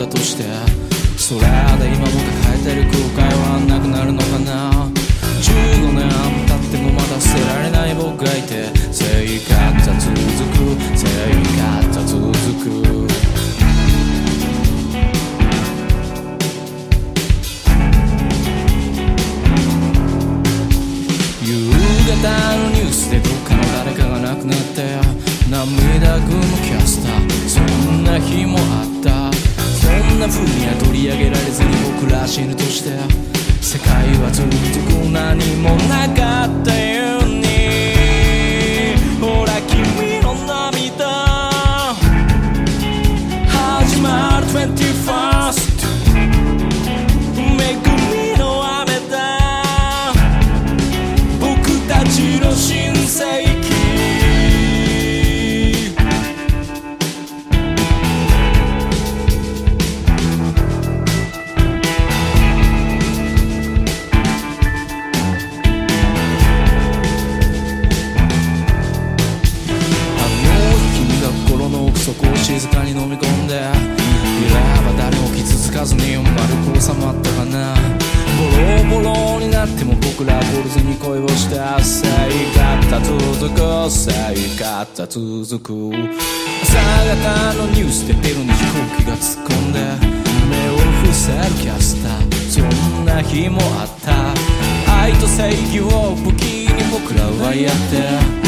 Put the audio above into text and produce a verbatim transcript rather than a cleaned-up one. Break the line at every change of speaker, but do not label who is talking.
ったとして、それで今僕が変えてる後悔はなくなるのかな。じゅうごねん経ってもまだ捨てられない僕がいて、生活は続く、生活は続く。夕方のニュースでどっかの誰かが亡くなって涙ぐむキャスター、そんな日もあった。そんな風には取り上げられずに僕ら死ぬとして、世界は続く何もなかったように。ほら君の涙始まる トゥエンティーファースト 恵みの雨だ、僕たちの新世紀。そこを静かに飲み込んでいれば誰も傷つかずに丸く収まったかな。ボロボロになっても僕ら懲りずに恋をして、生活は続く、生活は続く。朝方のニュースでビルに飛行機が突っ込んで目を伏せるキャスター、そんな日もあった。愛と正義を武器に僕らはやって